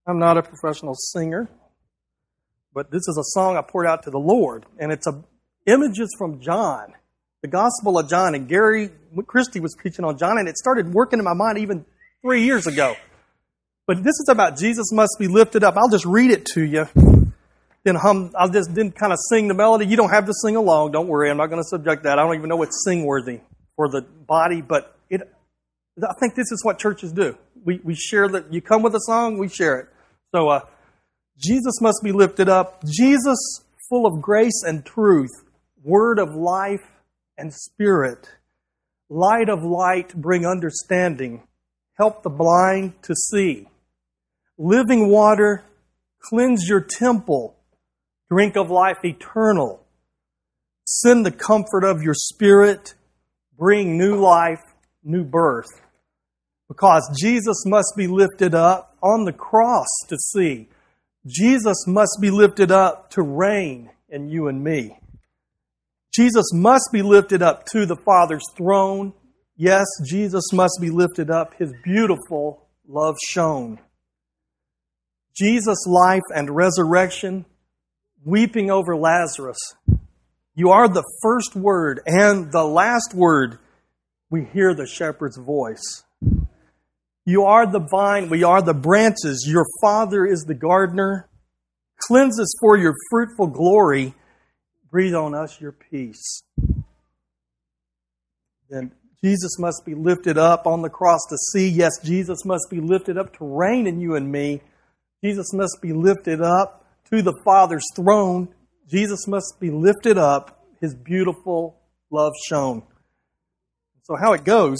I'm not a professional singer, but this is a song I poured out to the Lord, and it's images from John, the Gospel of John, and Gary Christie was preaching on John, and it started working in my mind even 3 years ago. But this is about Jesus must be lifted up. I'll just read it to you. Then I'll just kind of sing the melody. You don't have to sing along. Don't worry. I'm not going to subject that. I don't even know what's sing-worthy for the body, but I think this is what churches do. We share that. You come with a song, we share it. So, Jesus must be lifted up. Jesus, full of grace and truth, word of life and spirit, light of light, bring understanding, help the blind to see. Living water, cleanse your temple, drink of life eternal. Send the comfort of your spirit, bring new life, new birth. Because Jesus must be lifted up on the cross to see. Jesus must be lifted up to reign in you and me. Jesus must be lifted up to the Father's throne. Yes, Jesus must be lifted up, His beautiful love shown. Jesus' life and resurrection, weeping over Lazarus. You are the first word and the last word. We hear the shepherd's voice. You are the vine, we are the branches. Your Father is the gardener. Cleanse us for your fruitful glory. Breathe on us your peace. Then Jesus must be lifted up on the cross to see. Yes, Jesus must be lifted up to reign in you and me. Jesus must be lifted up to the Father's throne. Jesus must be lifted up, His beautiful love shown. So how it goes...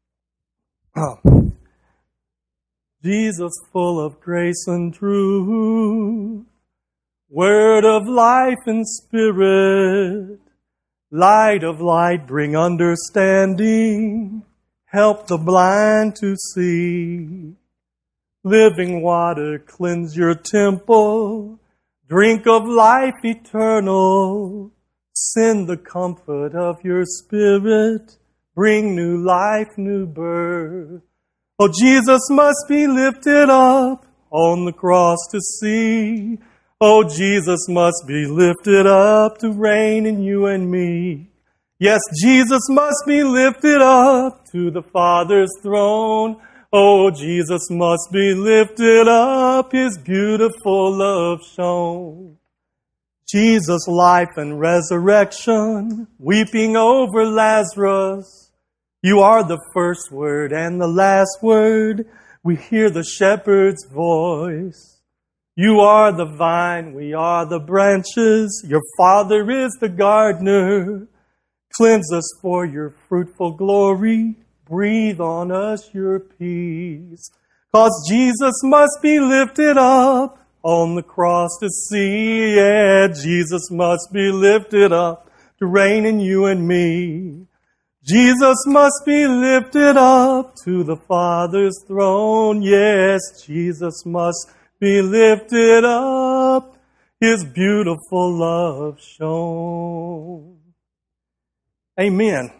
Jesus full of grace and truth, word of life and spirit, light of light bring understanding, help the blind to see. Living water cleanse your temple, drink of life eternal, send the comfort of your spirit, bring new life, new birth. Oh, Jesus must be lifted up on the cross to see. Oh, Jesus must be lifted up to reign in you and me. Yes, Jesus must be lifted up to the Father's throne. Oh, Jesus must be lifted up, His beautiful love shown. Jesus' life and resurrection, weeping over Lazarus. You are the first word and the last word. We hear the shepherd's voice. You are the vine, we are the branches. Your Father is the gardener. Cleanse us for your fruitful glory. Breathe on us your peace. 'Cause Jesus must be lifted up on the cross to see. Yeah, Jesus must be lifted up to reign in you and me. Jesus must be lifted up to the Father's throne. Yes, Jesus must be lifted up, His beautiful love shown. Amen.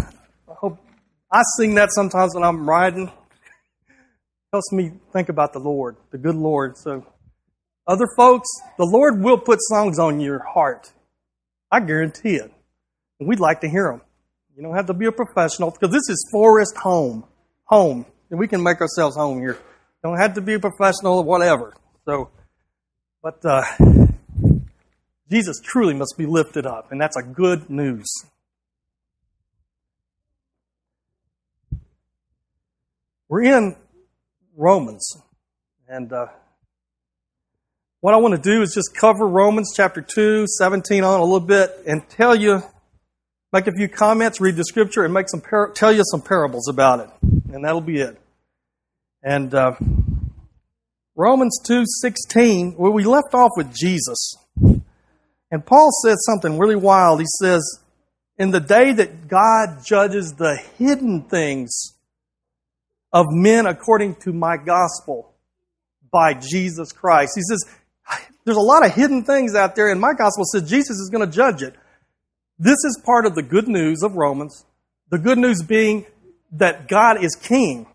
I sing that sometimes when I'm riding. It helps me think about the Lord, the good Lord. So, other folks, the Lord will put songs on your heart. I guarantee it. And we'd like to hear them. You don't have to be a professional, because this is Forest Home. And we can make ourselves home here. Don't have to be a professional or whatever. But Jesus truly must be lifted up, and that's a good news. We're in Romans, and what I want to do is just cover Romans chapter 2, 17 on a little bit, and tell you, make a few comments, read the scripture, and tell you some parables about it. And that'll be it. And Romans 2:16, where we left off with Jesus. And Paul says something really wild. He says, in the day that God judges the hidden things of men according to my gospel by Jesus Christ. He says, there's a lot of hidden things out there, and my gospel says Jesus is going to judge it. This is part of the good news of Romans. The good news being that God is king.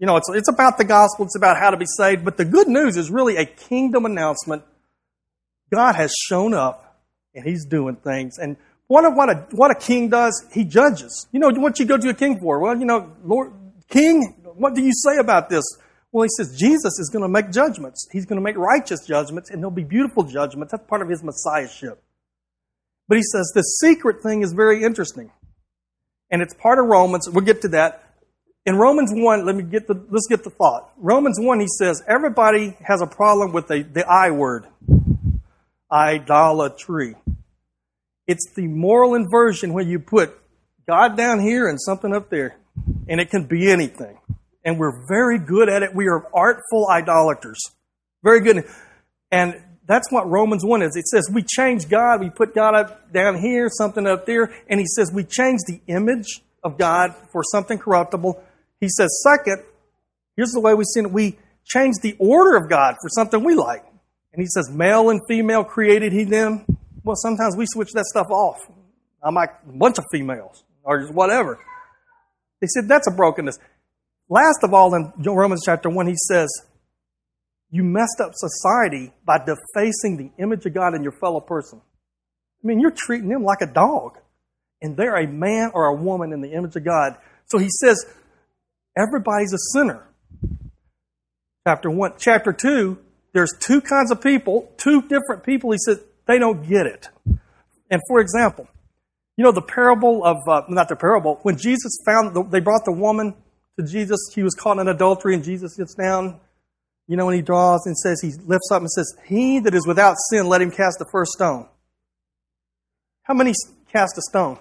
it's about the gospel. It's about how to be saved. But the good news is really a kingdom announcement. God has shown up, and He's doing things. And what a king does, he judges. What you go to a king for? Well, Lord, King, what do you say about this? Well, He says Jesus is going to make judgments. He's going to make righteous judgments, and they'll be beautiful judgments. That's part of His messiahship. But He says the secret thing is very interesting. And it's part of Romans. We'll get to that. In Romans 1, let's get the thought. Romans 1, he says, everybody has a problem with the I word. Idolatry. It's the moral inversion when you put God down here and something up there. And it can be anything. And we're very good at it. We are artful idolaters. Very good. And that's what Romans 1 is. It says we change God. We put God up down here, something up there. And he says we change the image of God for something corruptible. He says, second, here's the way we see it. We change the order of God for something we like. And he says, male and female created He them. Well, sometimes we switch that stuff off. I'm like a bunch of females or whatever. They said that's a brokenness. Last of all, in Romans chapter 1, he says, you messed up society by defacing the image of God in your fellow person. I mean, you're treating them like a dog. And they're a man or a woman in the image of God. So he says, everybody's a sinner. Chapter 1. Chapter 2, there's two kinds of people, two different people. He said, they don't get it. And for example, the parable of, not the parable, when Jesus they brought the woman to Jesus, she was caught in adultery, and Jesus sits down, and He draws and says, He lifts up and says, he that is without sin, let him cast the first stone. How many cast a stone?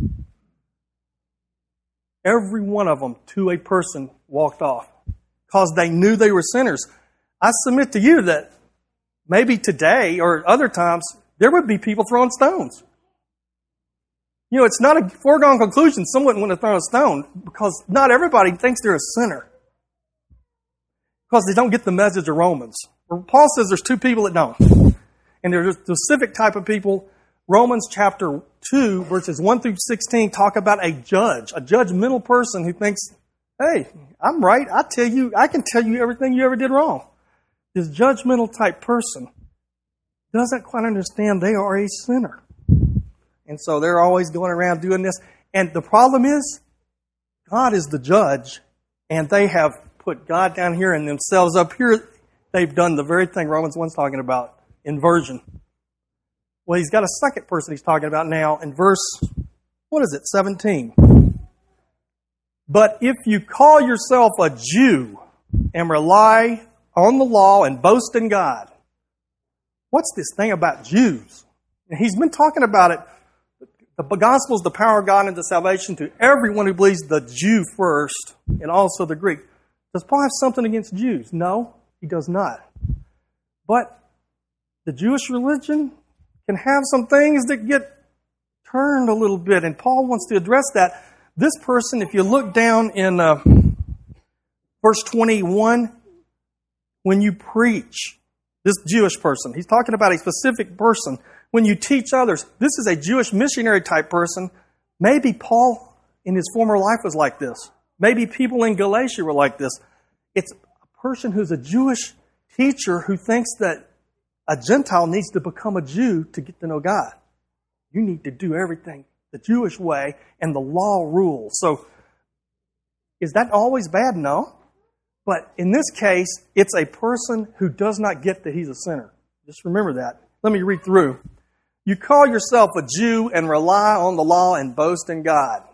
Every one of them, to a person, walked off because they knew they were sinners. I submit to you that maybe today or other times, there would be people throwing stones. It's not a foregone conclusion someone wouldn't have thrown a stone because not everybody thinks they're a sinner because they don't get the message of Romans. Paul says there's two people that don't. And there's a specific type of people. Romans chapter 2, verses 1 through 16 talk about a judgmental person who thinks, hey, I'm right. I can tell you everything you ever did wrong. This judgmental type person doesn't quite understand they are a sinner. And so they're always going around doing this. And the problem is, God is the judge, and they have put God down here and themselves up here. They've done the very thing Romans 1's talking about, inversion. Well, he's got a second person he's talking about now in verse, 17. But if you call yourself a Jew and rely on the law and boast in God, what's this thing about Jews? And he's been talking about it. The gospel is the power of God into salvation to everyone who believes, the Jew first and also the Greek. Does Paul have something against Jews? No, he does not. But the Jewish religion can have some things that get turned a little bit, and Paul wants to address that. This person, if you look down in verse 21, when you preach, this Jewish person, he's talking about a specific person. When you teach others, this is a Jewish missionary type person. Maybe Paul in his former life was like this. Maybe people in Galatia were like this. It's a person who's a Jewish teacher who thinks that a Gentile needs to become a Jew to get to know God. You need to do everything the Jewish way and the law rules. So, is that always bad? No. But in this case, it's a person who does not get that he's a sinner. Just remember that. Let me read through. You call yourself a Jew and rely on the law and boast in God.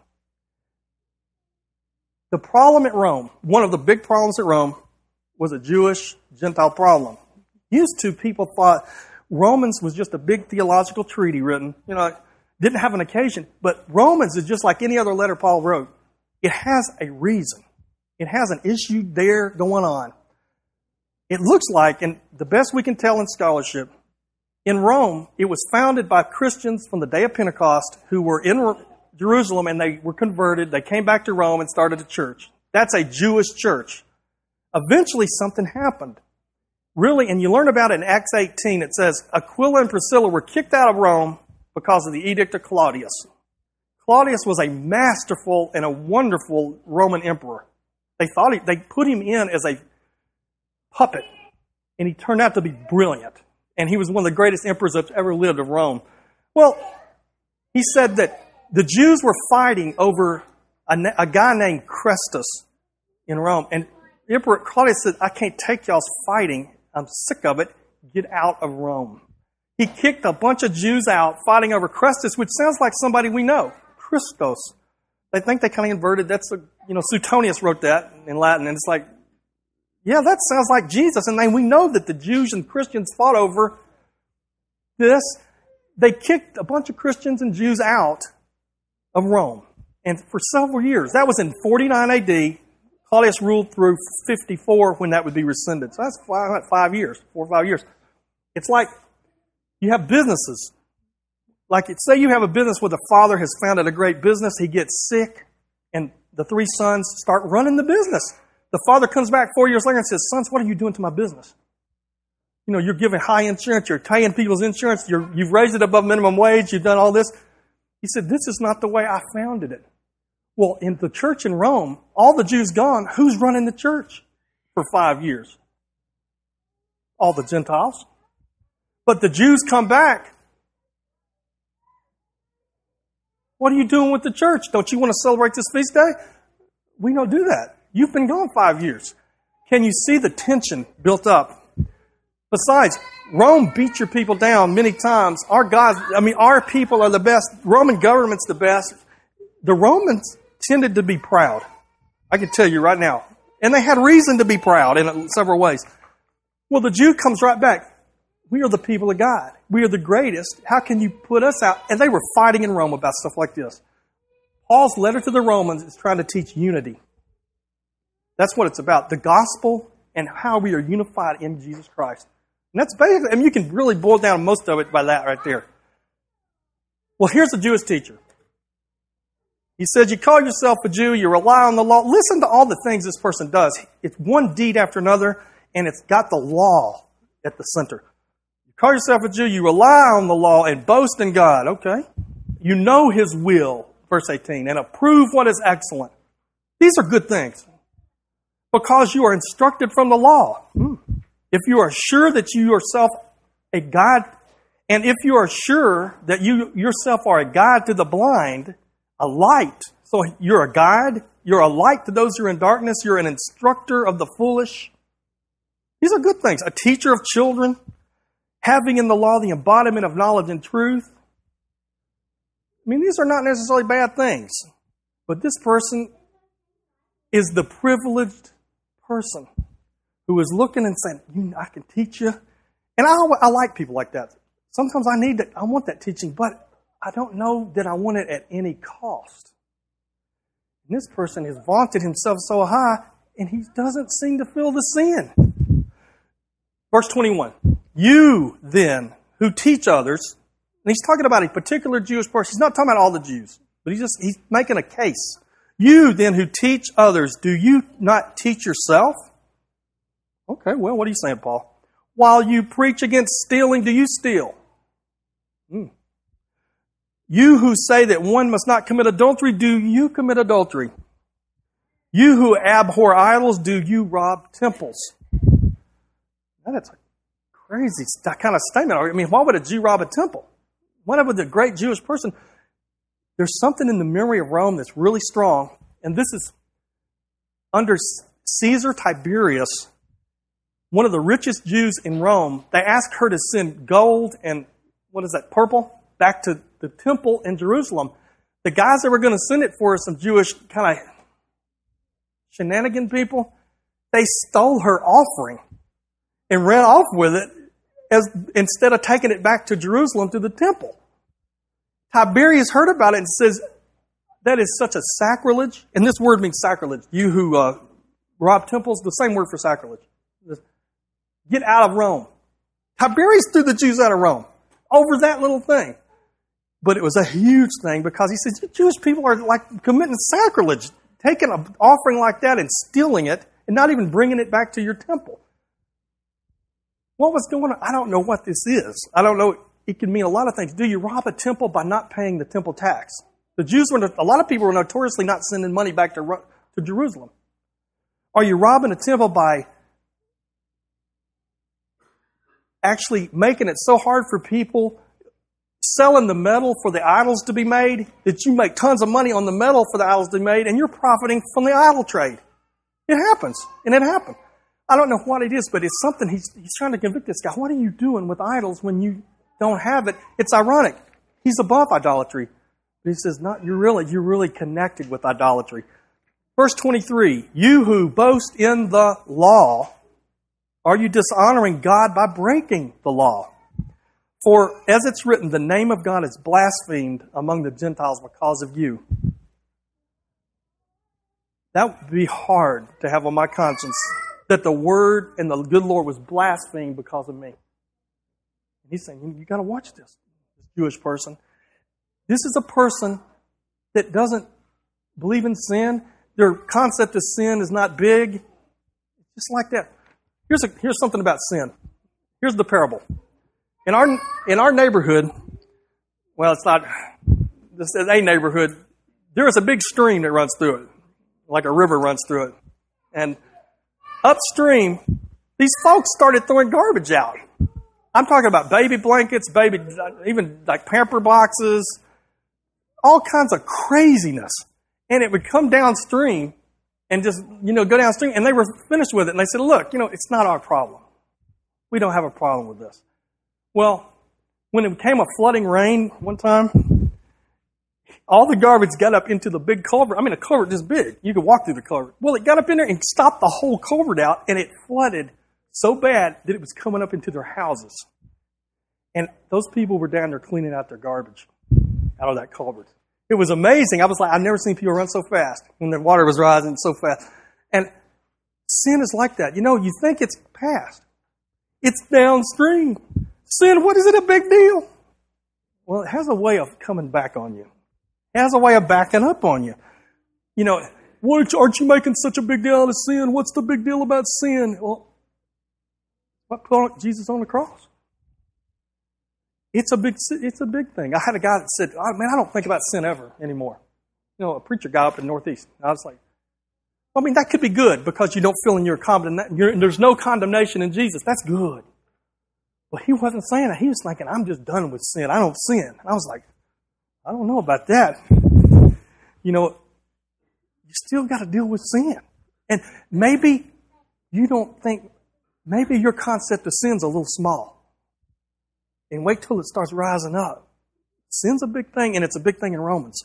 The problem at Rome, one of the big problems at Rome, was a Jewish-Gentile problem. Used to, people thought Romans was just a big theological treaty written, didn't have an occasion. But Romans is just like any other letter Paul wrote. It has a reason. It has an issue there going on. It looks like, and the best we can tell in scholarship, in Rome, it was founded by Christians from the day of Pentecost who were in Jerusalem and they were converted. They came back to Rome and started a church. That's a Jewish church. Eventually, something happened. Really, and you learn about it in Acts 18. It says, Aquila and Priscilla were kicked out of Rome because of the edict of Claudius. Claudius was a masterful and a wonderful Roman emperor. They put him in as a puppet, and he turned out to be brilliant. And he was one of the greatest emperors that's ever lived of Rome. Well, he said that the Jews were fighting over a guy named Chrestus in Rome. And Emperor Claudius said, I can't take y'all's fighting. I'm sick of it. Get out of Rome. He kicked a bunch of Jews out fighting over Chrestus, which sounds like somebody we know. Christos. They think they kind of inverted. That's, Suetonius wrote that in Latin. And it's like, yeah, that sounds like Jesus. And then we know that the Jews and Christians fought over this. They kicked a bunch of Christians and Jews out of Rome. And for several years. That was in 49 AD. Claudius ruled through 54 when that would be rescinded. So that's 5 years, 4 or 5 years. It's like you have businesses. Like, say you have a business where the father has founded a great business. He gets sick, and the 3 sons start running the business. The father comes back 4 years later and says, sons, what are you doing to my business? You're giving high insurance. You're paying people's insurance. You've raised it above minimum wage. You've done all this. He said, this is not the way I founded it. Well, in the church in Rome, all the Jews gone, who's running the church for 5 years? All the Gentiles. But the Jews come back. What are you doing with the church? Don't you want to celebrate this feast day? We don't do that. You've been gone 5 years. Can you see the tension built up? Besides, Rome beat your people down many times. Our people are the best. Roman government's the best. The Romans tended to be proud. I can tell you right now. And they had reason to be proud in several ways. Well, the Jew comes right back. We are the people of God. We are the greatest. How can you put us out? And they were fighting in Rome about stuff like this. Paul's letter to the Romans is trying to teach unity. That's what it's about. The gospel and how we are unified in Jesus Christ. And that's basically, you can really boil down most of it by that right there. Well, here's a Jewish teacher. He says, you call yourself a Jew, you rely on the law. Listen to all the things this person does. It's one deed after another, and it's got the law at the center. You call yourself a Jew, you rely on the law and boast in God. Okay. You know His will, verse 18, and approve what is excellent. These are good things because you are instructed from the law. If you are sure that you yourself a guide, and if you are sure that you yourself are a guide to the blind, a light. So you're a guide. You're a light to those who are in darkness. You're an instructor of the foolish. These are good things. A teacher of children. Having in the law the embodiment of knowledge and truth. These are not necessarily bad things. But this person is the privileged person who is looking and saying, I can teach you. And I like people like that. Sometimes I want that teaching, but I don't know that I want it at any cost. And this person has vaunted himself so high, and he doesn't seem to feel the sin. Verse 21. You then, who teach others, and he's talking about a particular Jewish person. He's not talking about all the Jews, but he's making a case. You then who teach others, do you not teach yourself? Okay, well, what are you saying, Paul? While you preach against stealing, do you steal? You who say that one must not commit adultery, do you commit adultery? You who abhor idols, do you rob temples? Now that's a crazy kind of statement. Why would a Jew rob a temple? Why would the great Jewish person? There's something in the memory of Rome that's really strong, and this is under Caesar Tiberius, one of the richest Jews in Rome. They asked her to send gold and, purple, back to the temple in Jerusalem. The guys that were going to send it for some Jewish kind of shenanigan people, they stole her offering and ran off with it instead of taking it back to Jerusalem to the temple. Tiberius heard about it and says, that is such a sacrilege. And this word means sacrilege. You who rob temples, the same word for sacrilege. Get out of Rome. Tiberius threw the Jews out of Rome over that little thing. But it was a huge thing because he says, you Jewish people are like committing sacrilege, taking an offering like that and stealing it and not even bringing it back to your temple. What was going on? I don't know what this is. I don't know. It can mean a lot of things. Do you rob a temple by not paying the temple tax? A lot of people were notoriously not sending money back to Jerusalem. Are you robbing the temple by actually making it so hard for people, selling the metal for the idols to be made, that you make tons of money on the metal for the idols to be made, and you're profiting from the idol trade? It happens, and it happened. I don't know what it is, but it's something he's trying to convict this guy. What are you doing with idols when you don't have it? It's ironic. He's above idolatry. But he says, you're really connected with idolatry. Verse 23, you who boast in the law, are you dishonoring God by breaking the law? For as it's written, the name of God is blasphemed among the Gentiles because of you. That would be hard to have on my conscience, that the word and the good Lord was blasphemed because of me. And he's saying, you got to watch this Jewish person. This is a person that doesn't believe in sin. Their concept of sin is not big. Just like that. Here's something about sin. Here's the parable. In our neighborhood, well, it's not, this is a neighborhood, there is a big stream that runs through it, like a river runs through it. And upstream, these folks started throwing garbage out. I'm talking about baby blankets, even like pamper boxes, all kinds of craziness. And it would come downstream and just, go downstream. And they were finished with it. And they said, look, it's not our problem. We don't have a problem with this. Well, when it became a flooding rain one time, all the garbage got up into the big culvert. I mean, a culvert this big. You could walk through the culvert. Well, it got up in there and stopped the whole culvert out, and it flooded so bad that it was coming up into their houses. And those people were down there cleaning out their garbage out of that culvert. It was amazing. I was like, I've never seen people run so fast when the water was rising so fast. And sin is like that. You think it's past. It's downstream. Sin, what is it a big deal? Well, it has a way of coming back on you. It has a way of backing up on you. Aren't you making such a big deal out of sin? What's the big deal about sin? Well, what put Jesus on the cross? It's a big thing. I had a guy that said, I don't think about sin ever anymore. A preacher guy up in the Northeast. I was like, that could be good because you don't feel in there's no condemnation in Jesus. That's good. Well, he wasn't saying that. He was thinking, I'm just done with sin. I don't sin. And I was like, I don't know about that. You still got to deal with sin. And maybe you don't think, maybe your concept of sin's a little small. And wait till it starts rising up. Sin's a big thing, and it's a big thing in Romans.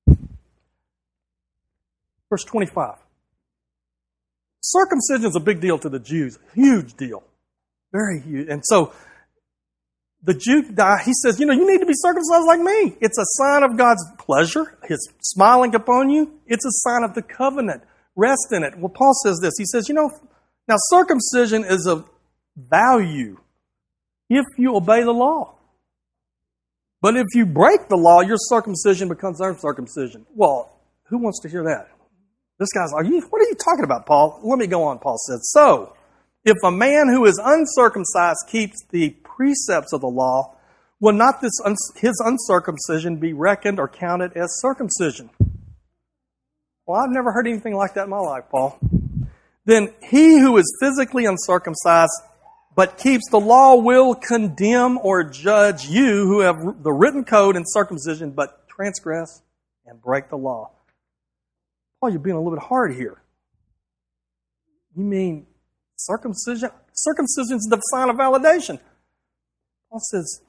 Verse 25. Circumcision is a big deal to the Jews. Huge deal. Very huge. And so, the Jew guy, he says, you need to be circumcised like me. It's a sign of God's pleasure, His smiling upon you. It's a sign of the covenant. Rest in it. Well, Paul says this. He says, now circumcision is of value if you obey the law. But if you break the law, your circumcision becomes uncircumcision. Well, who wants to hear that? This guy's like, what are you talking about, Paul? Let me go on, Paul says. So, if a man who is uncircumcised keeps the precepts of the law, will not his uncircumcision be reckoned or counted as circumcision? Well, I've never heard anything like that in my life, Paul. Then he who is physically uncircumcised but keeps the law will condemn or judge you who have the written code and circumcision but transgress and break the law. Paul, you're being a little bit hard here. You mean circumcision? Circumcision is the sign of validation. Paul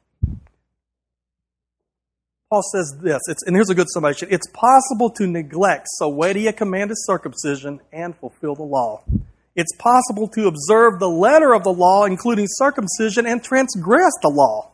says this, and here's a good summation. It's possible to neglect so weighty a command as circumcision and fulfill the law. It's possible to observe the letter of the law, including circumcision, and transgress the law.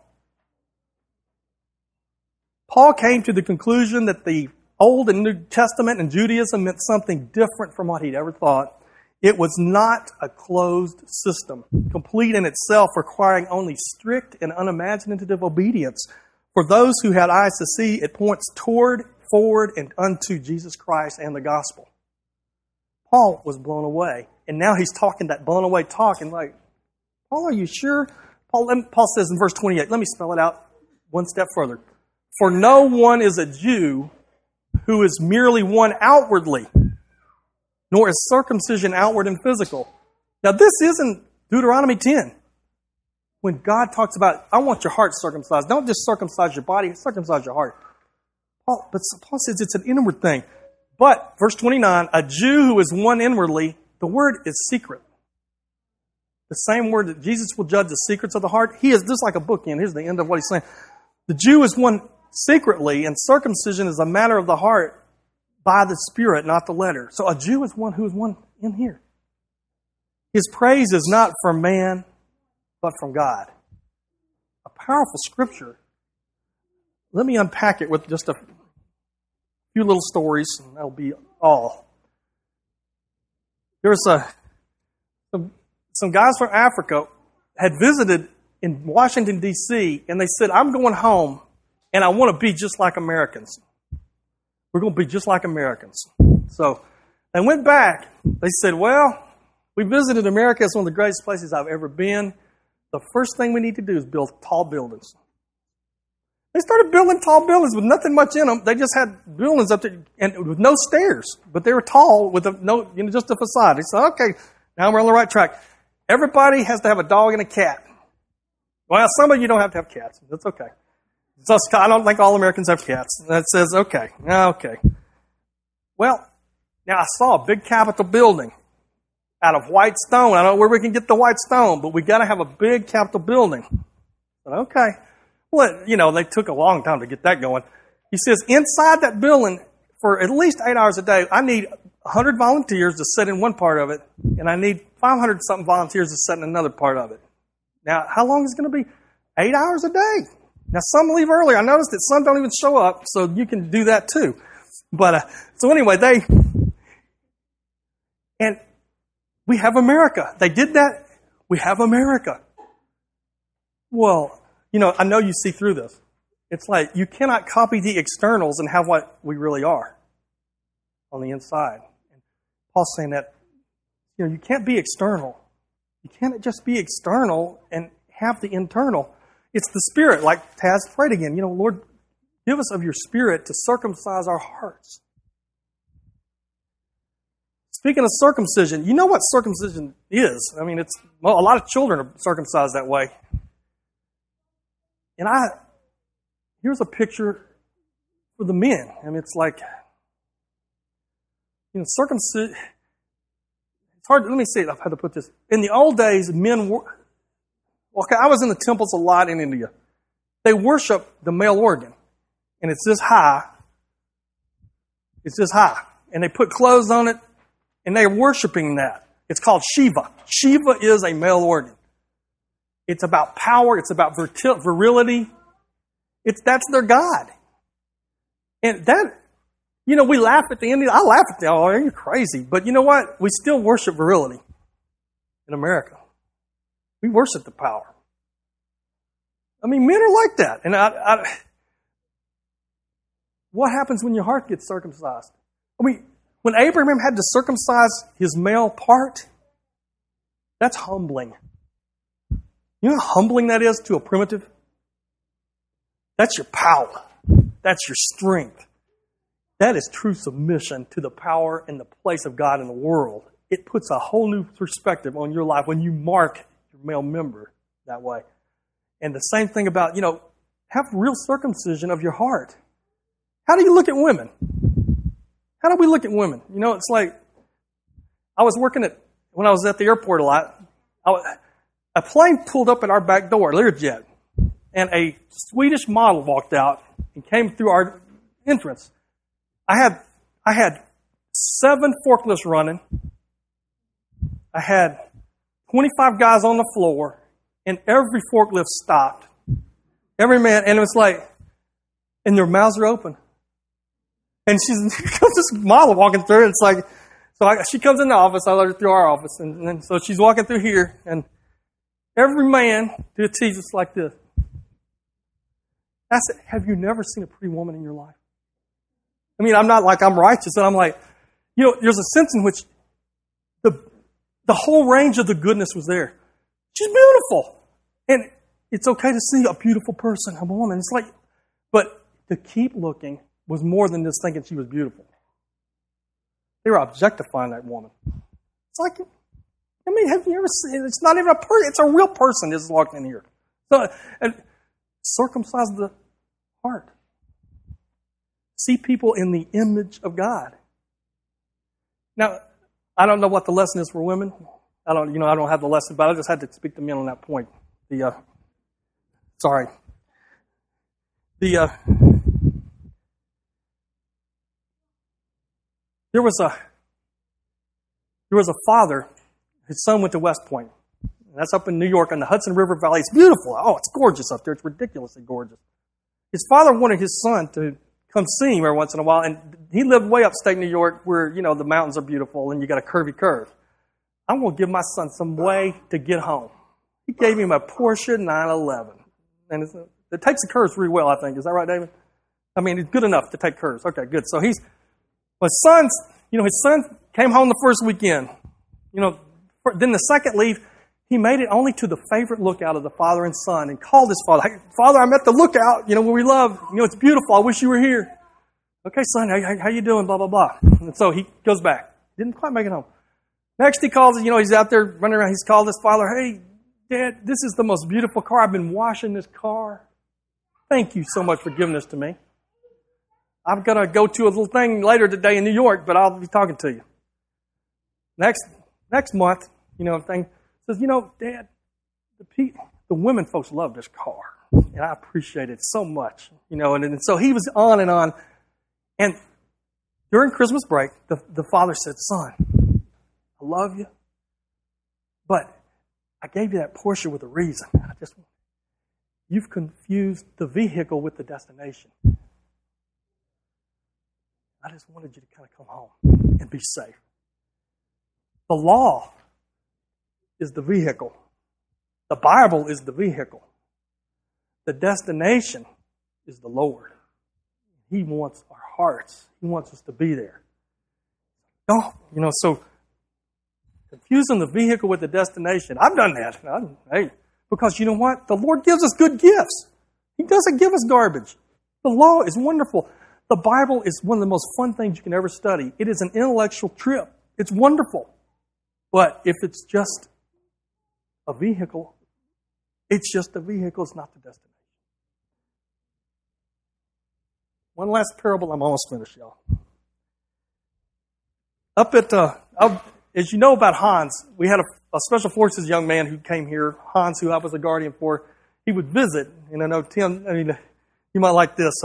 Paul came to the conclusion that the Old and New Testament and Judaism meant something different from what he'd ever thought. It was not a closed system, complete in itself, requiring only strict and unimaginative obedience. For those who had eyes to see, it points toward, forward, and unto Jesus Christ and the gospel. Paul was blown away. And now he's talking that blown away talk and like, Paul, are you sure? Paul says in verse 28, let me spell it out one step further. For no one is a Jew who is merely one outwardly, nor is circumcision outward and physical. Now, this isn't Deuteronomy 10. When God talks about, I want your heart circumcised. Don't just circumcise your body, circumcise your heart. But Paul says it's an inward thing. But, verse 29, a Jew who is one inwardly, the word is secret. The same word that Jesus will judge the secrets of the heart. He is just like a bookend. Here's the end of what he's saying. The Jew is one secretly, and circumcision is a matter of the heart by the Spirit, not the letter. So a Jew is one who is one in here. His praise is not from man, but from God. A powerful scripture. Let me unpack it with just a few little stories, and that'll be all. There's some guys from Africa had visited in Washington, D.C., and they said, I'm going home, and I want to be just like Americans. We're going to be just like Americans. So they went back. They said, well, we visited America. It's one of the greatest places I've ever been. The first thing we need to do is build tall buildings. They started building tall buildings with nothing much in them. They just had buildings up there and with no stairs, but they were tall with just a facade. They said, okay, now we're on the right track. Everybody has to have a dog and a cat. Well, some of you don't have to have cats. That's okay. So I don't think all Americans have cats. And that says, okay. Well, now I saw a big Capitol building out of white stone. I don't know where we can get the white stone, but we got to have a big Capitol building. But okay. Well, they took a long time to get that going. He says, inside that building, for at least 8 hours a day, I need 100 volunteers to sit in one part of it, and I need 500-something volunteers to sit in another part of it. Now, how long is it going to be? 8 hours a day. Now, some leave early. I noticed that some don't even show up, so you can do that too. But, so anyway, and we have America. They did that. We have America. Well, I know you see through this. It's like you cannot copy the externals and have what we really are on the inside. And Paul's saying that, you can't be external. You can't just be external and have the internal. It's the Spirit, like Taz prayed again. Lord, give us of your Spirit to circumcise our hearts. Speaking of circumcision, you know what circumcision is. I mean, a lot of children are circumcised that way. And here's a picture for the men. I mean, it's like, circumcision. It's hard. Let me see. I've had to put this. In the old days, men were. Okay, I was in the temples a lot in India. They worship the male organ, and it's this high. It's this high, and they put clothes on it, and they're worshiping that. It's called Shiva. Shiva is a male organ. It's about power. It's about virility. That's their God. And that, we laugh at the Indians. I laugh at them. Oh, you're crazy. But you know what? We still worship virility in America. We worship the power. I mean, men are like that. And what happens when your heart gets circumcised? I mean, when Abraham had to circumcise his male part, that's humbling. You know how humbling that is to a primitive? That's your power. That's your strength. That is true submission to the power and the place of God in the world. It puts a whole new perspective on your life when you mark your male member that way. And the same thing about, have real circumcision of your heart. How do you look at women? How do we look at women? It's like, I was when I was at the airport a lot, a plane pulled up at our back door, Learjet, and a Swedish model walked out and came through our entrance. I had 7 forklifts running. I had 25 guys on the floor, and every forklift stopped. Every man, and it was like, and their mouths are open. And here comes this model walking through, and it's like, she comes in the office, I let her through our office, and so she's walking through here, and every man did Jesus like this. I said, have you never seen a pretty woman in your life? I mean, I'm not like I'm righteous, but I'm like, there's a sense in which the whole range of the goodness was there. She's beautiful. And it's okay to see a beautiful person, a woman. It's like, but to keep looking was more than just thinking she was beautiful. They were objectifying that woman. It's like, I mean, have you ever seen, it's not even a person, it's a real person that's walking in here. So, and circumcise the heart. See people in the image of God. Now, I don't know what the lesson is for women. I don't have the lesson, but I just had to speak to men on that point. There was a father, his son went to West Point. That's up in New York on the Hudson River Valley. It's beautiful. Oh, it's gorgeous up there. It's ridiculously gorgeous. His father wanted his son to come see him every once in a while, and he lived way upstate New York where, the mountains are beautiful and you got a curvy curve. I'm going to give my son some way to get home. He gave him a Porsche 911. And it takes the curves really well, I think. Is that right, David? I mean, it's good enough to take curves. Okay, good. So his son came home the first weekend. Then the second leave, he made it only to the favorite lookout of the father and son and called his father. Hey, Father, I'm at the lookout, where we love. It's beautiful. I wish you were here. Okay, son, how you doing? Blah, blah, blah. And so he goes back. Didn't quite make it home. Next he calls, he's out there running around. He's called his father. Hey, Dad, this is the most beautiful car. I've been washing this car. Thank you so much for giving this to me. I'm going to go to a little thing later today in New York, but I'll be talking to you. Next month, thing says, Dad, the women folks love this car, and I appreciate it so much, and so he was on and on. And during Christmas break, the father said, son, I love you, but I gave you that Porsche with a reason. You've confused the vehicle with the destination. I just wanted you to kind of come home and be safe. The law is the vehicle. The Bible is the vehicle. The destination is the Lord. He wants our hearts. He wants us to be there. So confusing the vehicle with the destination. I've done that. Because you know what? The Lord gives us good gifts. He doesn't give us garbage. The law is wonderful. The Bible is one of the most fun things you can ever study. It is an intellectual trip. It's wonderful. But if it's just a vehicle, it's just a vehicle. It's not the destination. One last parable. I'm almost finished, y'all. Up at, as you know about Hans, we had a Special Forces young man who came here, Hans, who I was a guardian for. He would visit, and I know Tim, you might like this.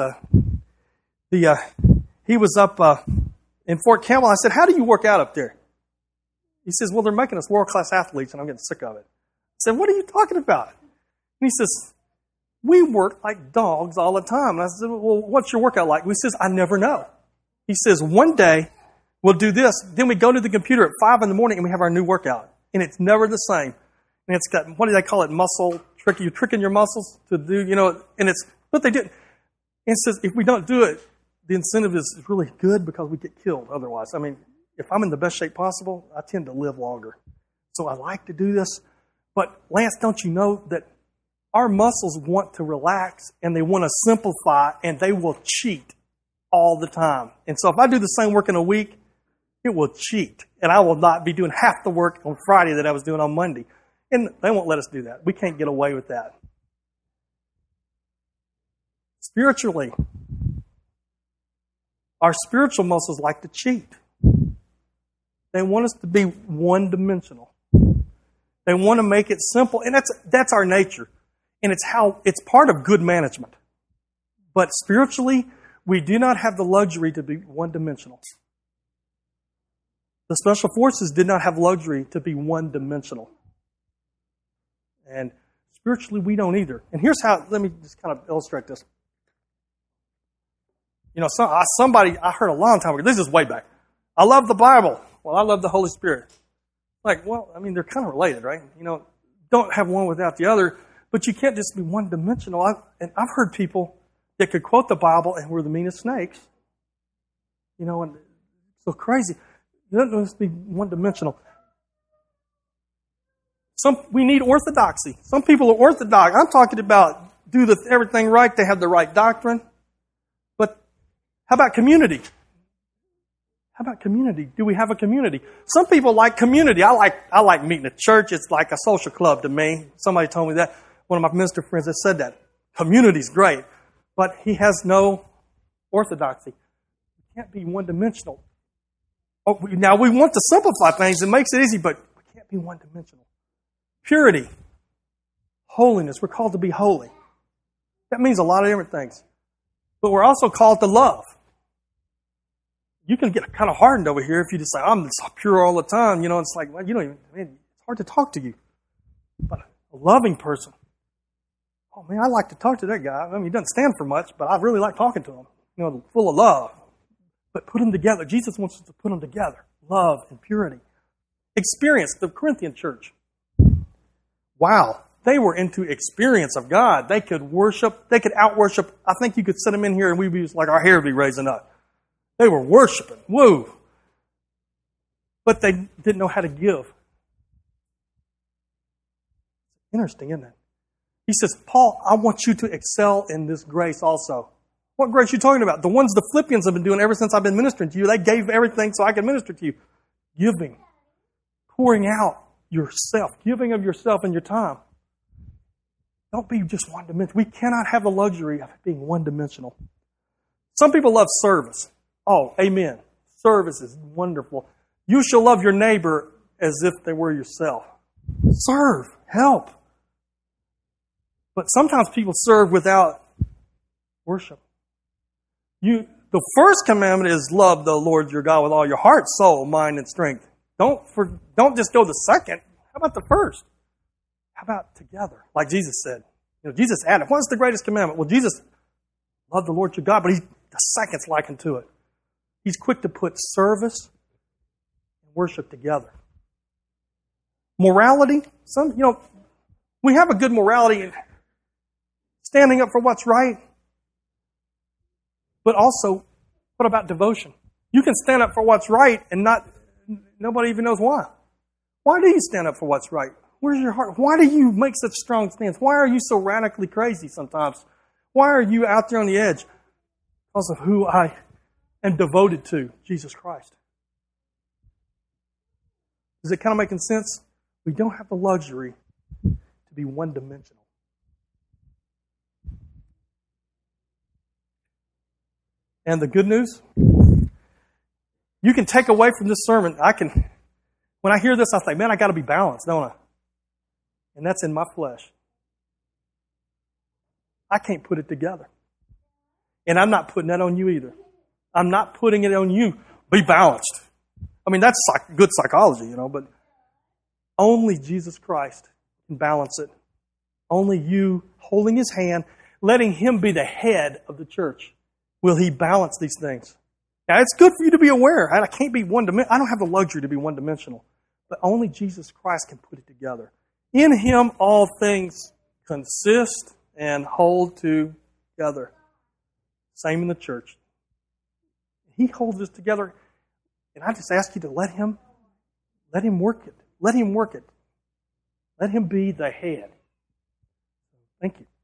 He was up in Fort Campbell. I said, how do you work out up there? He says, well, they're making us world-class athletes, and I'm getting sick of it. I said, what are you talking about? And he says, we work like dogs all the time. And I said, well, what's your workout like? He says, I never know. He says, one day we'll do this. Then we go to the computer at 5 in the morning and we have our new workout. And it's never the same. And it's got, what do they call it? Muscle trick. You're tricking your muscles to do, and it's what they do. And it says, if we don't do it, the incentive is really good because we get killed otherwise. I mean, if I'm in the best shape possible, I tend to live longer. So I like to do this. But Lance, don't you know that our muscles want to relax and they want to simplify and they will cheat all the time. And so if I do the same work in a week, it will cheat. And I will not be doing half the work on Friday that I was doing on Monday. And they won't let us do that. We can't get away with that. Spiritually, our spiritual muscles like to cheat. They want us to be one-dimensional. They want to make it simple. And that's our nature. And it's part of good management. But spiritually, we do not have the luxury to be one-dimensional. The Special Forces did not have luxury to be one-dimensional. And spiritually, we don't either. And here's how, let me just kind of illustrate this. Somebody I heard a long time ago, this is way back. I love the Bible. Well, I love the Holy Spirit. Like, well, I mean, they're kind of related, right? Don't have one without the other, but you can't just be one-dimensional. And I've heard people that could quote the Bible and were the meanest snakes. And it's so crazy. You don't just be one-dimensional. We need orthodoxy. Some people are orthodox. I'm talking about do everything right. They have the right doctrine. But how about community? How about community? Do we have a community? Some people like community. I like meeting at church. It's like a social club to me. Somebody told me that. One of my minister friends has said that. Community's great, but he has no orthodoxy. We can't be one-dimensional. Now, we want to simplify things. It makes it easy, but we can't be one-dimensional. Purity. Holiness. We're called to be holy. That means a lot of different things. But we're also called to love. You can get kind of hardened over here if you just say, I'm just pure all the time. It's like, well, it's hard to talk to you. But a loving person. Oh, man, I like to talk to that guy. I mean, he doesn't stand for much, but I really like talking to him. Full of love. But put them together. Jesus wants us to put them together. Love and purity. Experience. The Corinthian church. Wow. They were into experience of God. They could worship. They could out-worship. I think you could sit them in here and we'd be like, our hair would be raising up. They were worshiping. Woo! But they didn't know how to give. Interesting, isn't it? He says, Paul, I want you to excel in this grace also. What grace are you talking about? The ones the Philippians have been doing ever since I've been ministering to you. They gave everything so I could minister to you. Giving. Pouring out yourself. Giving of yourself and your time. Don't be just one-dimensional. We cannot have the luxury of being one-dimensional. Some people love service. Oh, amen. Service is wonderful. You shall love your neighbor as if they were yourself. Serve. Help. But sometimes people serve without worship. The first commandment is love the Lord your God with all your heart, soul, mind, and strength. Don't just go the second. How about the first? How about together? Like Jesus said. Jesus added, what's the greatest commandment? Well, Jesus loved the Lord your God, but the second's likened to it. He's quick to put service and worship together. Morality. We have a good morality in standing up for what's right. But also, what about devotion? You can stand up for what's right and nobody even knows why. Why do you stand up for what's right? Where's your heart? Why do you make such strong stands? Why are you so radically crazy sometimes? Why are you out there on the edge? Because of who I am devoted to, Jesus Christ. Is it kind of making sense? We don't have the luxury to be one-dimensional. And the good news, you can take away from this sermon, when I hear this, I think, man, I got to be balanced, don't I? And that's in my flesh. I can't put it together. And I'm not putting that on you either. I'm not putting it on you. Be balanced. I mean, that's good psychology, but only Jesus Christ can balance it. Only you holding His hand, letting Him be the head of the church. Will He balance these things? Now, it's good for you to be aware. I can't be one-dimensional. I don't have the luxury to be one-dimensional. But only Jesus Christ can put it together. In Him, all things consist and hold together. Same in the church. He holds us together. And I just ask you to let Him work it. Let Him work it. Let Him be the head. Thank you.